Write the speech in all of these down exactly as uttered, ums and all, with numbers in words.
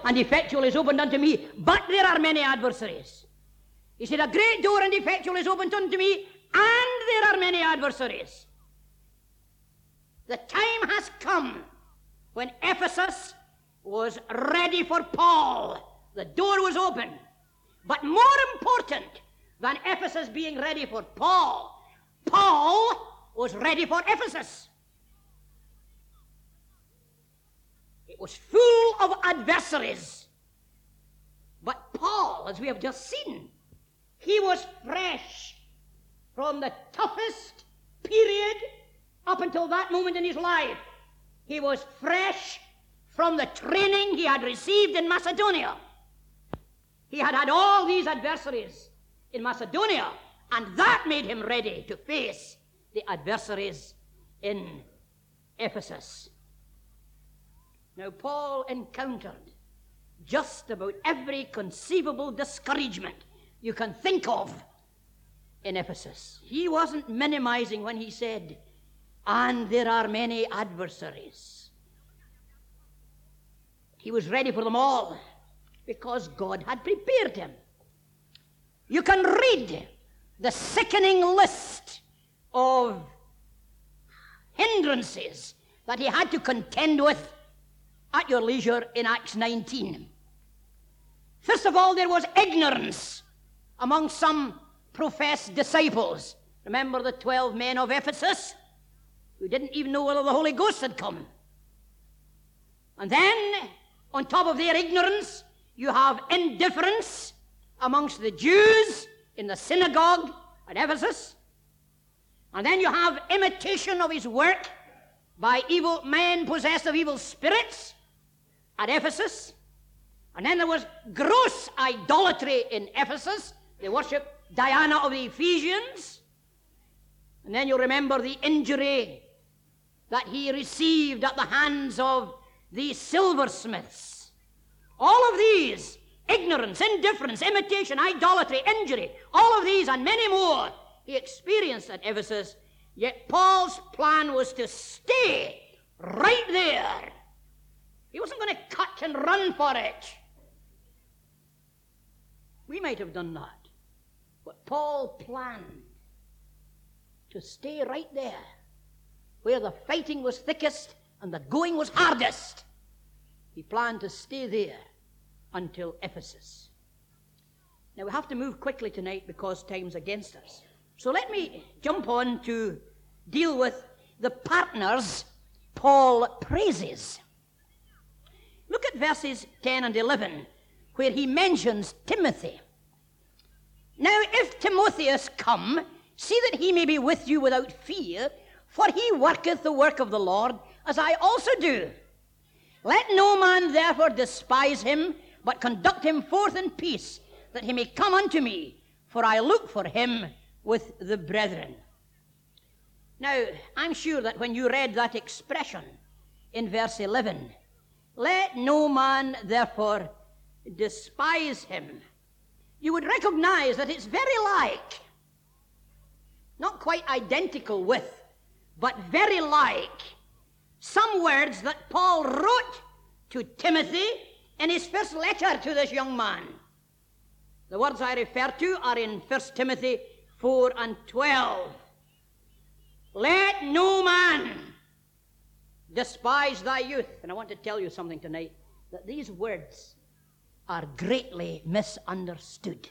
and effectual is opened unto me, but there are many adversaries. He said, a great door and effectual is opened unto me, and there are many adversaries. The time has come when Ephesus was ready for Paul. The door was open. But more important than Ephesus being ready for Paul, Paul was ready for Ephesus. It was full of adversaries. But Paul, as we have just seen, he was fresh from the toughest period up until that moment in his life. He was fresh from the training he had received in Macedonia. He had had all these adversaries in Macedonia, and that made him ready to face the adversaries in Ephesus. Now, Paul encountered just about every conceivable discouragement you can think of in Ephesus. He wasn't minimizing when he said, and there are many adversaries. He was ready for them all because God had prepared him. You can read the sickening list of hindrances that he had to contend with at your leisure in Acts nineteen. First of all, there was ignorance among some professed disciples. Remember the twelve men of Ephesus who didn't even know whether the Holy Ghost had come. And then, on top of their ignorance, you have indifference amongst the Jews in the synagogue at Ephesus. And then you have imitation of his work by evil men possessed of evil spirits at Ephesus. And then there was gross idolatry in Ephesus. They worshiped Diana of the Ephesians. And then you remember the injury that he received at the hands of the silversmiths. All of these, ignorance, indifference, imitation, idolatry, injury, all of these and many more he experienced at Ephesus. Yet Paul's plan was to stay right there. He wasn't going to cut and run for it. We might have done that. But Paul planned to stay right there, where the fighting was thickest and the going was hardest. He planned to stay there until Ephesus. Now we have to move quickly tonight because time's against us. So let me jump on to deal with the partners Paul praises. Look at verses ten and eleven, where he mentions Timothy. Now if Timotheus come, see that he may be with you without fear, for he worketh the work of the Lord, as I also do. Let no man therefore despise him, but conduct him forth in peace, that he may come unto me, for I look for him with the brethren. Now, I'm sure that when you read that expression in verse eleven, let no man therefore despise him, you would recognize that it's very like, not quite identical with, but very like some words that Paul wrote to Timothy in his first letter to this young man. The words I refer to are in First Timothy four and twelve. Let no man despise thy youth. And I want to tell you something tonight, that these words are greatly misunderstood.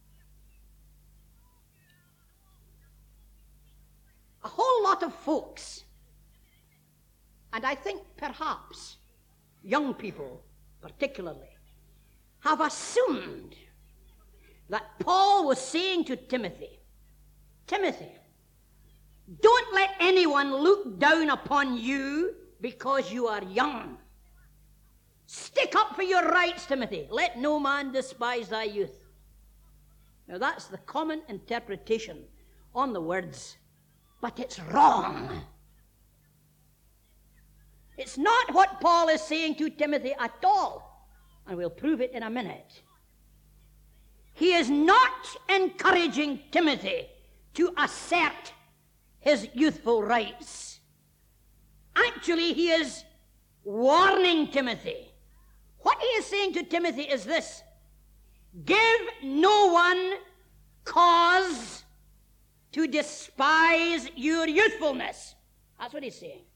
A whole lot of folks, and I think perhaps young people particularly, have assumed that Paul was saying to Timothy, Timothy, don't let anyone look down upon you because you are young. Stick up for your rights, Timothy. Let no man despise thy youth. Now that's the common interpretation on the words, but it's wrong. It's not what Paul is saying to Timothy at all, and we'll prove it in a minute. He is not encouraging Timothy to assert his youthful rights. Actually, he is warning Timothy. What what he is saying to Timothy is this: give no one cause to despise your youthfulness. That's what he's saying.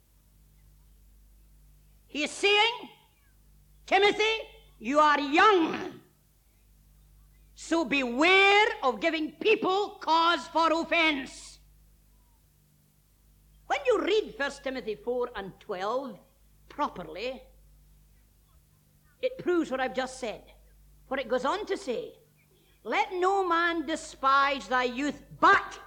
He is saying, Timothy, you are young, so beware of giving people cause for offense. When you read First Timothy four and twelve properly, it proves what I've just said. For it goes on to say, let no man despise thy youth, but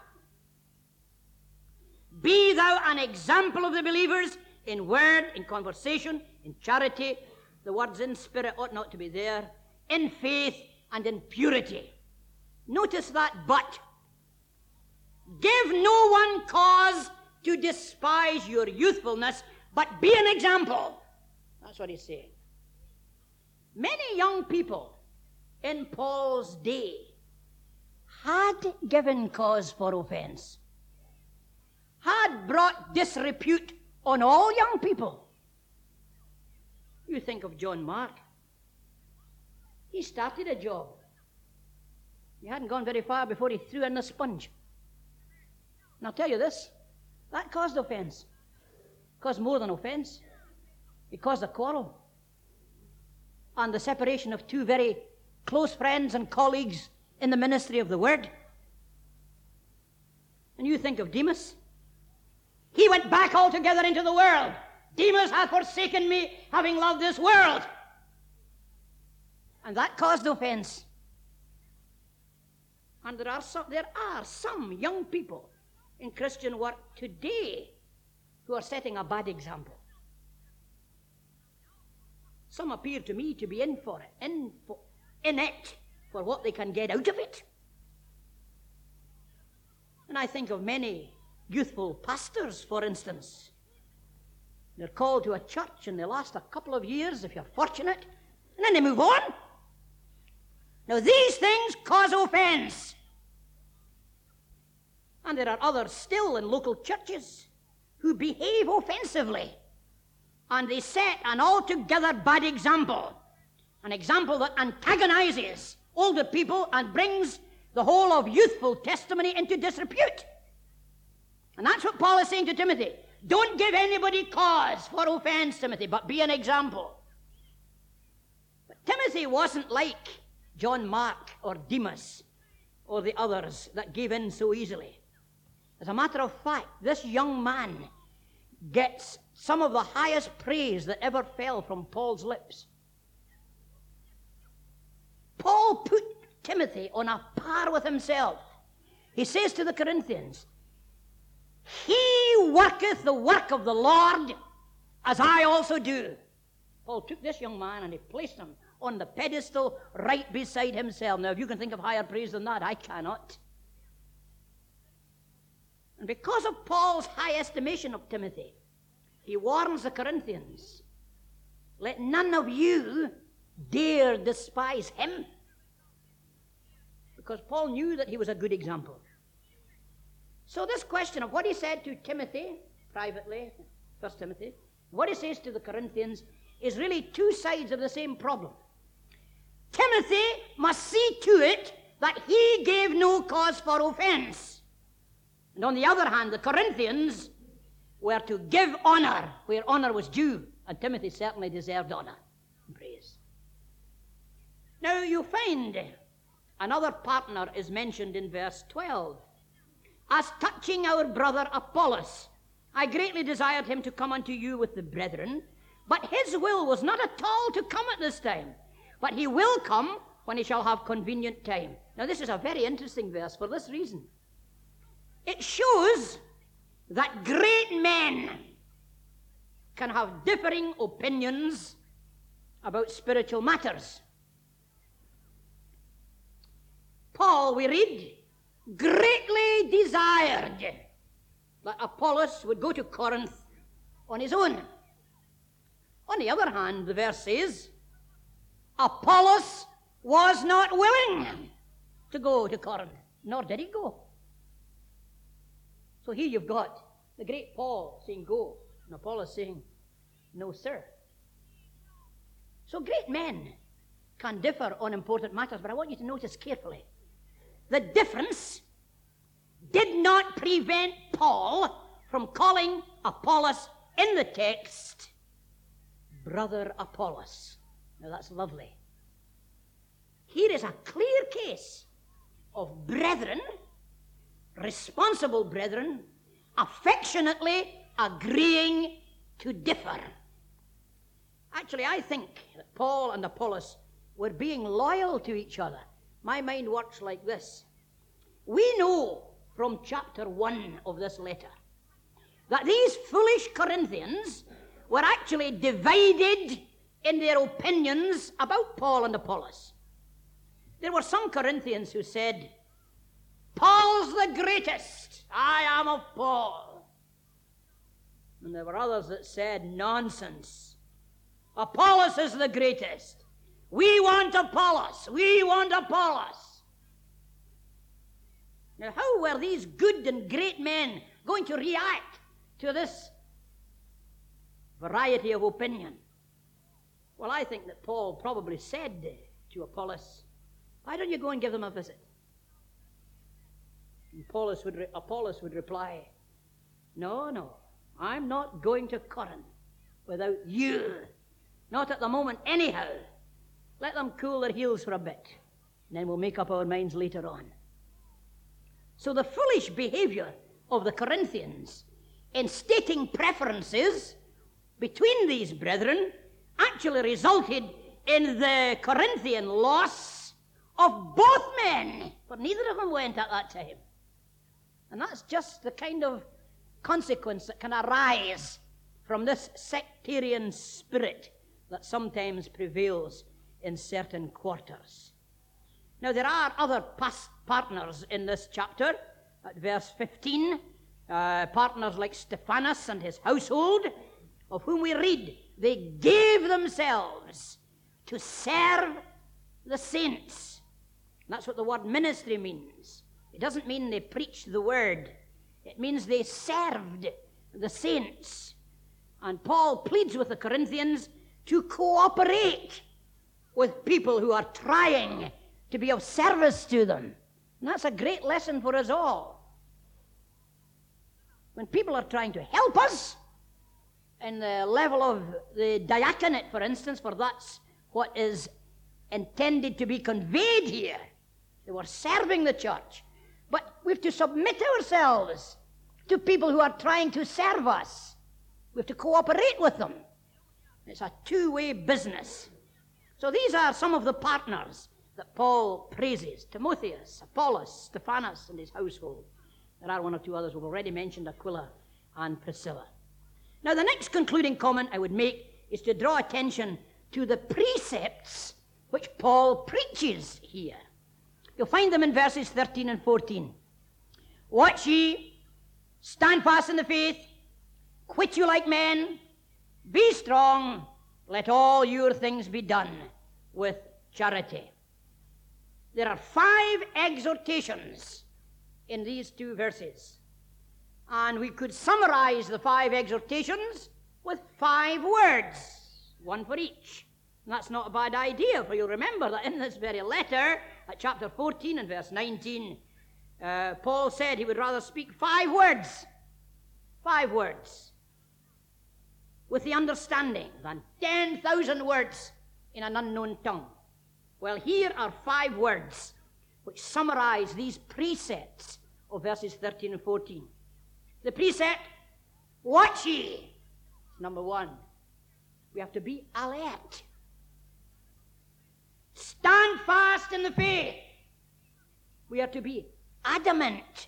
be thou an example of the believers in word, in conversation, in charity. The words in spirit ought not to be there. In faith and in purity. Notice that but. Give no one cause to despise your youthfulness, but be an example. That's what he's saying. Many young people in Paul's day had given cause for offense, had brought disrepute on all young people. You think of John Mark. He started a job. He hadn't gone very far before he threw in the sponge. And I'll tell you this, that caused offense. It caused more than offense. It caused a quarrel. And the separation of two very close friends and colleagues in the ministry of the Word. And you think of Demas. He went back altogether into the world. Demas hath forsaken me, having loved this world. And that caused offense. And there are some, there are some young people in Christian work today who are setting a bad example. Some appear to me to be in for it, in, for, in it for what they can get out of it. And I think of many youthful pastors, for instance. They're called to a church and they last a couple of years, if you're fortunate, and then they move on. Now, these things cause offense. And there are others still in local churches who behave offensively. And they set an altogether bad example. An example that antagonizes older people and brings the whole of youthful testimony into disrepute. And that's what Paul is saying to Timothy. Don't give anybody cause for offense, Timothy, but be an example. But Timothy wasn't like John Mark or Demas or the others that gave in so easily. As a matter of fact, this young man gets some of the highest praise that ever fell from Paul's lips. Paul put Timothy on a par with himself. He says to the Corinthians, he worketh the work of the Lord as I also do. Paul took this young man and he placed him on the pedestal right beside himself. Now, if you can think of higher praise than that, I cannot. And because of Paul's high estimation of Timothy, he warns the Corinthians, let none of you dare despise him. Because Paul knew that he was a good example. So this question of what he said to Timothy, privately, First Timothy, what he says to the Corinthians, is really two sides of the same problem. Timothy must see to it that he gave no cause for offense. And on the other hand, the Corinthians were to give honor where honor was due, and Timothy certainly deserved honor and praise. Now you find another partner is mentioned in verse twelve. As touching our brother Apollos, I greatly desired him to come unto you with the brethren, but his will was not at all to come at this time, but he will come when he shall have convenient time. Now this is a very interesting verse for this reason. It shows that great men can have differing opinions about spiritual matters. Paul, we read, greatly desired that Apollos would go to Corinth on his own. On the other hand, the verse says, Apollos was not willing to go to Corinth, nor did he go. So here you've got the great Paul saying go, and Apollos saying no, sir. So great men can differ on important matters, but I want you to notice carefully. The difference did not prevent Paul from calling Apollos in the text Brother Apollos. Now that's lovely. Here is a clear case of brethren, responsible brethren, affectionately agreeing to differ. Actually, I think that Paul and Apollos were being loyal to each other. My mind works like this. We know from chapter one of this letter that these foolish Corinthians were actually divided in their opinions about Paul and Apollos. There were some Corinthians who said, Paul's the greatest. I am of Paul. And there were others that said, nonsense. Apollos is the greatest. We want Apollos. We want Apollos. Now, how were these good and great men going to react to this variety of opinion? Well, I think that Paul probably said to Apollos, why don't you go and give them a visit? And Apollos would, re- Apollos would reply, no, no, I'm not going to Corinth without you. Not at the moment anyhow. Let them cool their heels for a bit, and then we'll make up our minds later on. So the foolish behavior of the Corinthians in stating preferences between these brethren actually resulted in the Corinthian loss of both men, for neither of them went at that time. And that's just the kind of consequence that can arise from this sectarian spirit that sometimes prevails in certain quarters. Now, there are other past partners in this chapter. At verse fifteen, uh, partners like Stephanas and his household, of whom we read, they gave themselves to serve the saints. And that's what the word ministry means. It doesn't mean they preached the word. It means they served the saints. And Paul pleads with the Corinthians to cooperate with people who are trying to be of service to them. And that's a great lesson for us all. When people are trying to help us, in the level of the diaconate, for instance, for that's what is intended to be conveyed here. They were serving the church. But we have to submit ourselves to people who are trying to serve us. We have to cooperate with them. It's a two-way business. So these are some of the partners that Paul praises: Timotheus, Apollos, Stephanas, and his household. There are one or two others we've already mentioned, Aquila and Priscilla. Now, the next concluding comment I would make is to draw attention to the precepts which Paul preaches here. You'll find them in verses thirteen and fourteen. Watch ye, stand fast in the faith, quit you like men, be strong, let all your things be done with charity. There are five exhortations in these two verses. And we could summarize the five exhortations with five words, one for each. And that's not a bad idea, for you'll remember that in this very letter, at chapter fourteen and verse nineteen, uh, Paul said he would rather speak five words, five words, with the understanding than ten thousand words in an unknown tongue. Well, here are five words which summarize these precepts of verses thirteen and fourteen. The precept, watch ye. Number one, we have to be alert. Stand fast in the faith. We are to be adamant.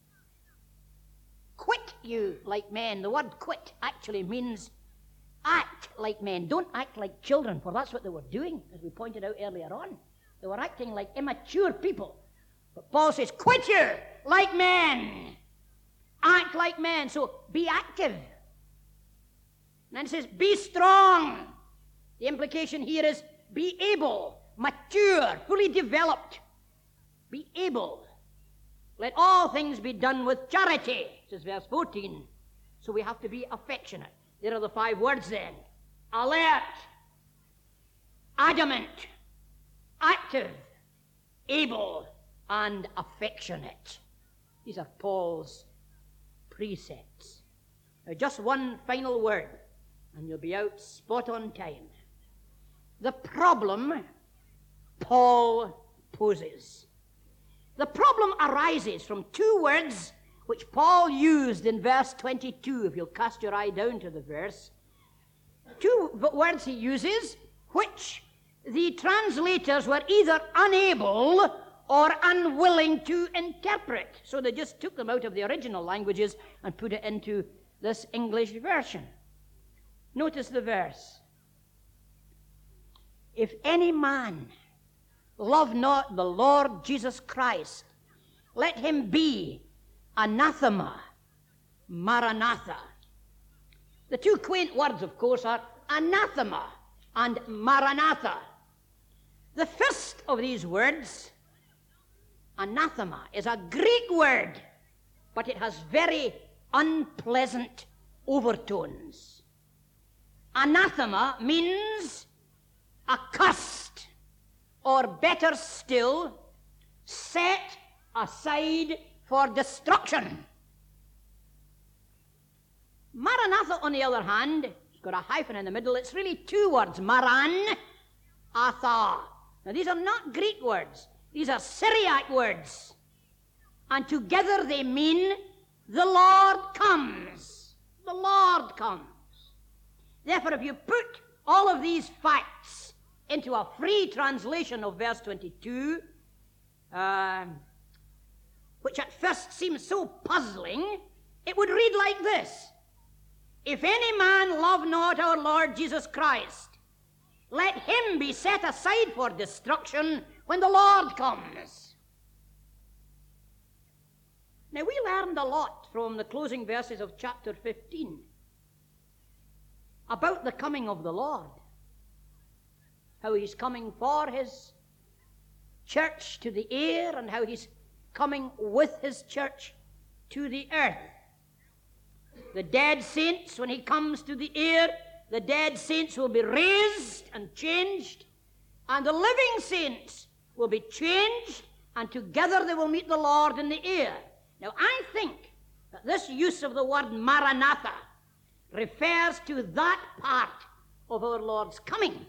Quit you like men. The word quit actually means act like men. Don't act like children, for that's what they were doing, as we pointed out earlier on. They were acting like immature people. But Paul says, quit you like men. Act like men. So be active. And then it says, be strong. The implication here is be able, mature, fully developed. Be able. Let all things be done with charity, says verse fourteen. So we have to be affectionate. There are the five words then. Alert. adamant, active, able, and affectionate. These are Paul's precepts. Now, just one final word, and you'll be out spot on time. The problem Paul poses. The problem arises from two words which Paul used in verse twenty-two, if you'll cast your eye down to the verse. Two words he uses, which the translators were either unable or unwilling to interpret. So they just took them out of the original languages and put it into this English version. Notice the verse. If any man love not the Lord Jesus Christ, let him be anathema, maranatha. The two quaint words, of course, are anathema and maranatha. The first of these words, anathema, is a Greek word, but it has very unpleasant overtones. Anathema means accursed, or better still, set aside for destruction. Maranatha, on the other hand, it's got a hyphen in the middle. It's really two words, maran, atha. Now, these are not Greek words. These are Syriac words. And together they mean the Lord comes. The Lord comes. Therefore, if you put all of these facts into a free translation of verse twenty-two, uh, which at first seems so puzzling, it would read like this. If any man love not our Lord Jesus Christ, let him be set aside for destruction when the Lord comes. Now, we learned a lot from the closing verses of chapter fifteen about the coming of the Lord, how he's coming for his church to the air and how he's coming with his church to the earth. The dead saints, when he comes to the air, the dead saints will be raised and changed, and the living saints will be changed, and together they will meet the Lord in the air. Now, I think that this use of the word Maranatha refers to that part of our Lord's coming.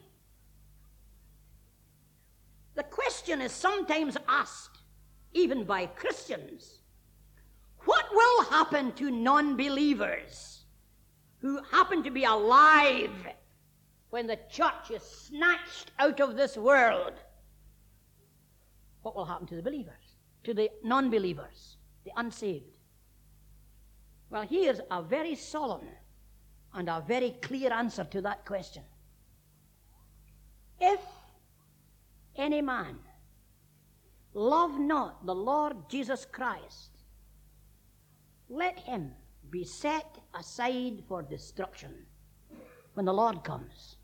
The question is sometimes asked, even by Christians, what will happen to non-believers who happen to be alive when the church is snatched out of this world? What will happen to the believers, to the non-believers, the unsaved? Well, here's a very solemn and a very clear answer to that question. If any man love not the Lord Jesus Christ, let him be set aside for destruction when the Lord comes.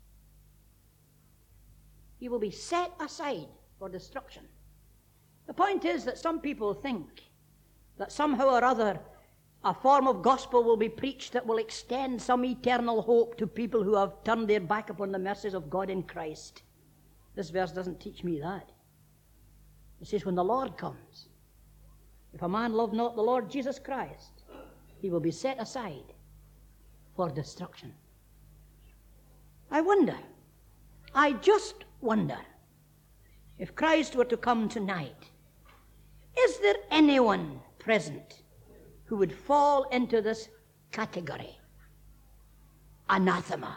He will be set aside for destruction. The point is that some people think that somehow or other a form of gospel will be preached that will extend some eternal hope to people who have turned their back upon the mercies of God in Christ. This verse doesn't teach me that. It says, when the Lord comes, if a man love not the Lord Jesus Christ, he will be set aside for destruction. I wonder, I just wonder, if Christ were to come tonight, is there anyone present who would fall into this category? Anathema.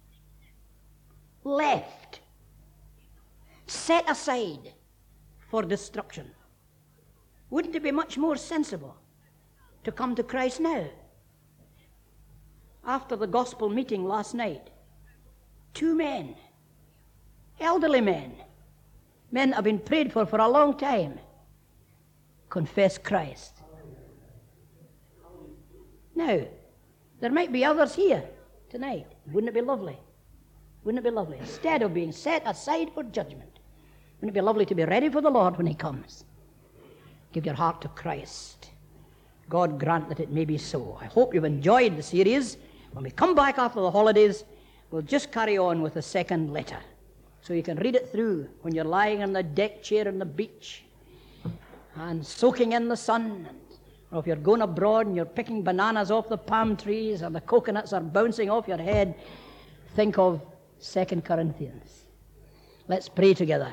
Left. Set aside for destruction. Wouldn't it be much more sensible to come to Christ now? After the gospel meeting last night, two men, elderly men, men have been prayed for for a long time, confess Christ. Now, there might be others here tonight. Wouldn't it be lovely? Wouldn't it be lovely? Instead of being set aside for judgment, wouldn't it be lovely to be ready for the Lord when he comes? Give your heart to Christ. God grant that it may be so. I hope you've enjoyed the series. When we come back after the holidays, we'll just carry on with the second letter. so you can read it through when you're lying on the deck chair on the beach and soaking in the sun. Or if you're going abroad and you're picking bananas off the palm trees and the coconuts are bouncing off your head, think of Second Corinthians. Let's pray together.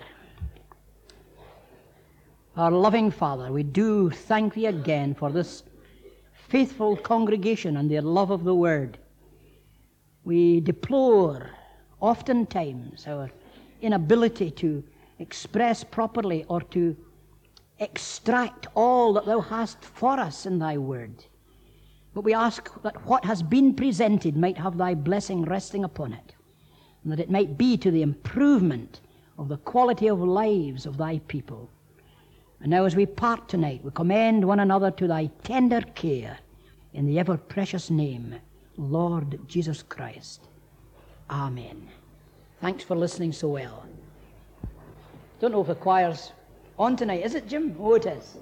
Our loving Father, we do thank Thee again for this faithful congregation and their love of the Word. We deplore oftentimes our inability to express properly or to extract all that Thou hast for us in Thy Word. But we ask that what has been presented might have Thy blessing resting upon it, and that it might be to the improvement of the quality of lives of Thy people. And now as we part tonight, we commend one another to Thy tender care in the ever-precious name, Lord Jesus Christ. Amen. Thanks for listening so well. Don't know if the choir's on tonight. Is it, Jim? Oh, it is.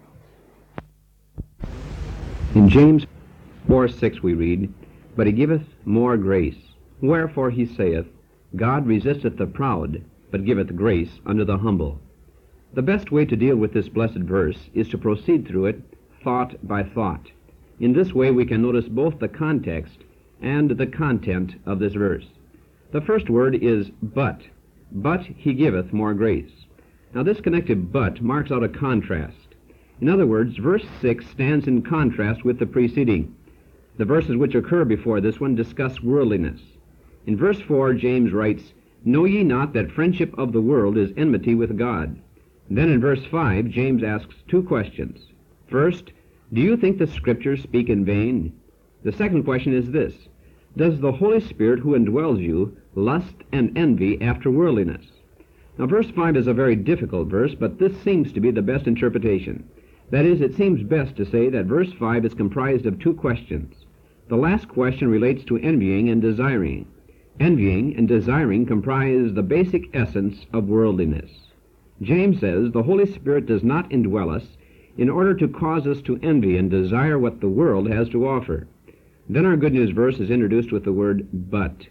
In James four six we read, But he giveth more grace. Wherefore he saith, God resisteth the proud, but giveth grace unto the humble. The best way to deal with this blessed verse is to proceed through it thought by thought. In this way we can notice both the context and the content of this verse. The first word is but. But he giveth more grace. Now this connected but marks out a contrast. In other words, verse six stands in contrast with the preceding. The verses which occur before this one discuss worldliness. In verse four, James writes, Know ye not that friendship of the world is enmity with God? Then in verse five, James asks two questions. First, do you think the Scriptures speak in vain? The second question is this, Does the Holy Spirit who indwells you lust and envy after worldliness? Now verse five is a very difficult verse, but this seems to be the best interpretation. That is, it seems best to say that verse five is comprised of two questions. The last question relates to envying and desiring. Envying and desiring comprise the basic essence of worldliness. James says the Holy Spirit does not indwell us in order to cause us to envy and desire what the world has to offer. Then our good news verse is introduced with the word but.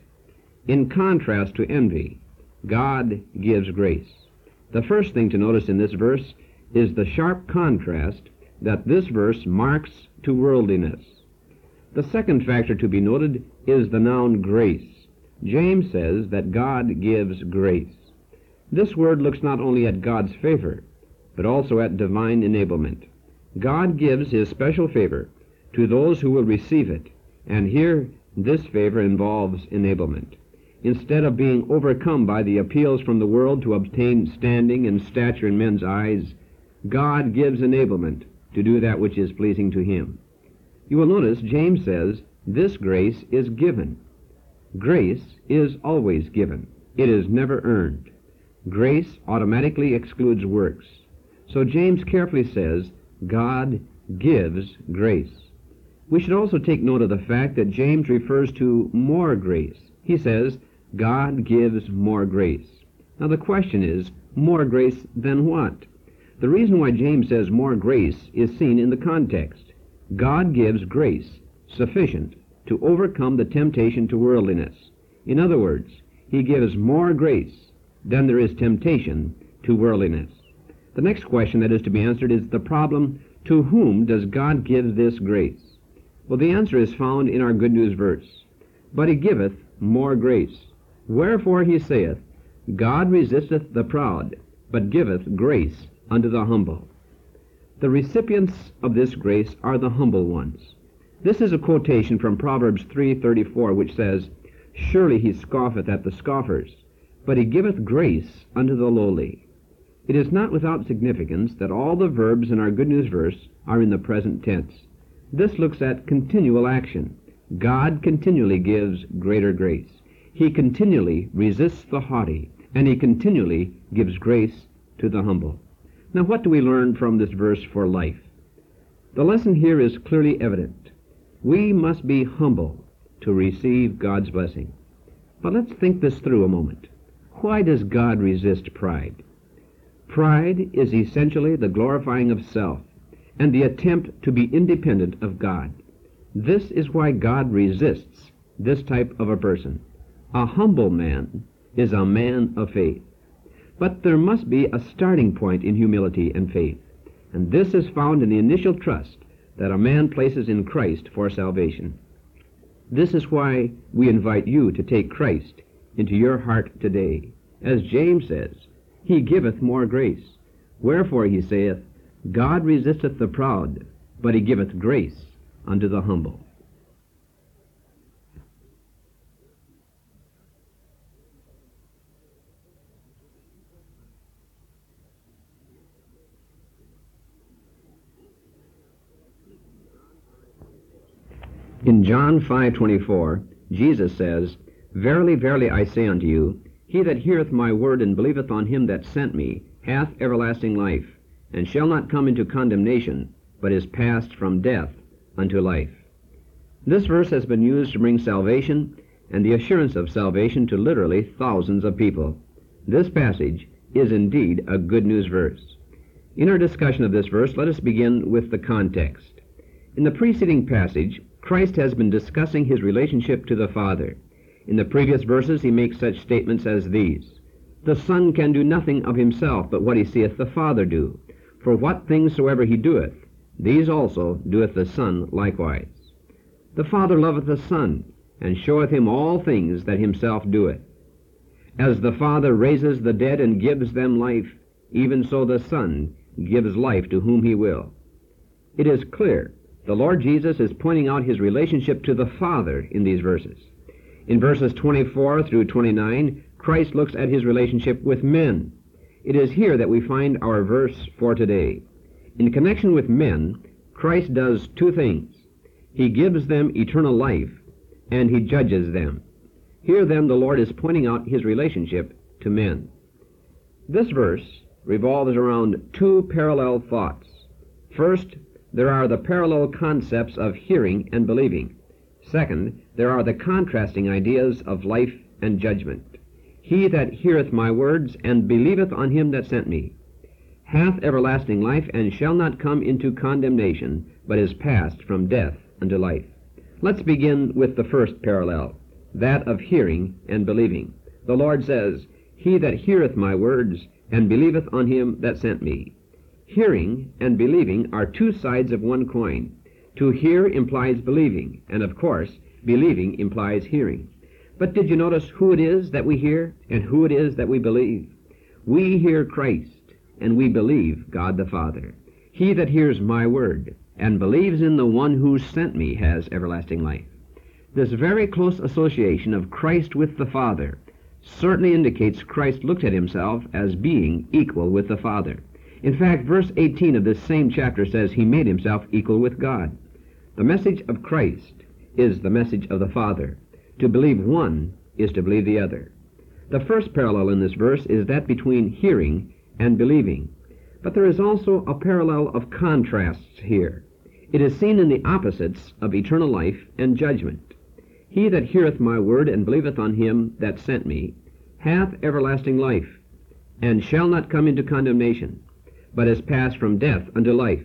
In contrast to envy, God gives grace. The first thing to notice in this verse is the sharp contrast that this verse marks to worldliness. The second factor to be noted is the noun grace. James says that God gives grace. This word looks not only at God's favor, but also at divine enablement. God gives his special favor to those who will receive it, and here this favor involves enablement. Instead of being overcome by the appeals from the world to obtain standing and stature in men's eyes, God gives enablement to do that which is pleasing to him. You will notice James says this grace is given. Grace is always given. It is never earned. Grace automatically excludes works. So James carefully says, God gives grace. We should also take note of the fact that James refers to more grace. He says, God gives more grace. Now the question is, more grace than what? The reason why James says more grace is seen in the context. God gives grace sufficient to overcome the temptation to worldliness. In other words, he gives more grace than there is temptation to worldliness. The next question that is to be answered is the problem, to whom does God give this grace? Well, the answer is found in our good news verse. But he giveth more grace. Wherefore he saith, God resisteth the proud, but giveth grace unto the humble. The recipients of this grace are the humble ones. This is a quotation from Proverbs three thirty-four, which says, Surely he scoffeth at the scoffers, but he giveth grace unto the lowly. It is not without significance that all the verbs in our good news verse are in the present tense. This looks at continual action. God continually gives greater grace. He continually resists the haughty, and he continually gives grace to the humble. Now, what do we learn from this verse for life? The lesson here is clearly evident. We must be humble to receive God's blessing. But let's think this through a moment. Why does God resist pride? Pride is essentially the glorifying of self and the attempt to be independent of God. This is why God resists this type of a person. A humble man is a man of faith. But there must be a starting point in humility and faith, and this is found in the initial trust that a man places in Christ for salvation. This is why we invite you to take Christ into your heart today. As James says, He giveth more grace. Wherefore he saith, God resisteth the proud, but He giveth grace unto the humble. In John five twenty-four, Jesus says, Verily, verily, I say unto you, he that heareth my word and believeth on him that sent me hath everlasting life, and shall not come into condemnation, but is passed from death unto life. This verse has been used to bring salvation and the assurance of salvation to literally thousands of people. This passage is indeed a good news verse. In our discussion of this verse, let us begin with the context. In the preceding passage, Christ has been discussing his relationship to the Father. In the previous verses, he makes such statements as these. The Son can do nothing of himself but what he seeth the Father do. For what things soever he doeth, these also doeth the Son likewise. The Father loveth the Son, and showeth him all things that himself doeth. As the Father raises the dead and gives them life, even so the Son gives life to whom he will. It is clear the Lord Jesus is pointing out his relationship to the Father in these verses. In verses twenty-four through twenty-nine, Christ looks at his relationship with men. It is here that we find our verse for today. In connection with men, Christ does two things. He gives them eternal life, and he judges them. Here then the Lord is pointing out his relationship to men. This verse revolves around two parallel thoughts. First, there are the parallel concepts of hearing and believing. Second, there are the contrasting ideas of life and judgment. He that heareth my words and believeth on him that sent me hath everlasting life, and shall not come into condemnation, but is passed from death unto life. Let's begin with the first parallel, that of hearing and believing. The Lord says, He that heareth my words and believeth on him that sent me. Hearing and believing are two sides of one coin. To hear implies believing, and of course, believing implies hearing. But did you notice who it is that we hear and who it is that we believe? We hear Christ, and we believe God the Father. He that hears my word and believes in the one who sent me has everlasting life. This very close association of Christ with the Father certainly indicates Christ looked at himself as being equal with the Father. In fact, verse eighteen of this same chapter says he made himself equal with God. The message of Christ is the message of the Father. To believe one is to believe the other. The first parallel in this verse is that between hearing and believing. But there is also a parallel of contrasts here. It is seen in the opposites of eternal life and judgment. He that heareth my word and believeth on him that sent me hath everlasting life, and shall not come into condemnation, but is passed from death unto life.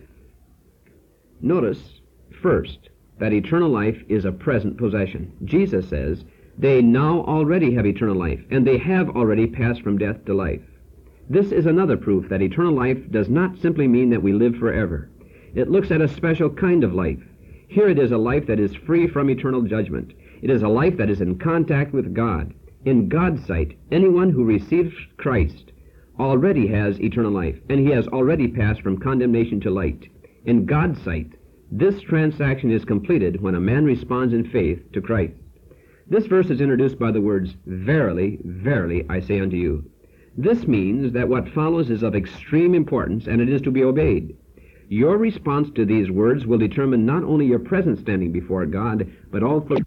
Notice, first, that eternal life is a present possession. Jesus says, they now already have eternal life, and they have already passed from death to life. This is another proof that eternal life does not simply mean that we live forever. It looks at a special kind of life. Here it is a life that is free from eternal judgment. It is a life that is in contact with God. In God's sight, anyone who receives Christ already has eternal life, and he has already passed from condemnation to light. In God's sight, this transaction is completed when a man responds in faith to Christ. This verse is introduced by the words, Verily, verily, I say unto you. This means that what follows is of extreme importance, and it is to be obeyed. Your response to these words will determine not only your present standing before God, but also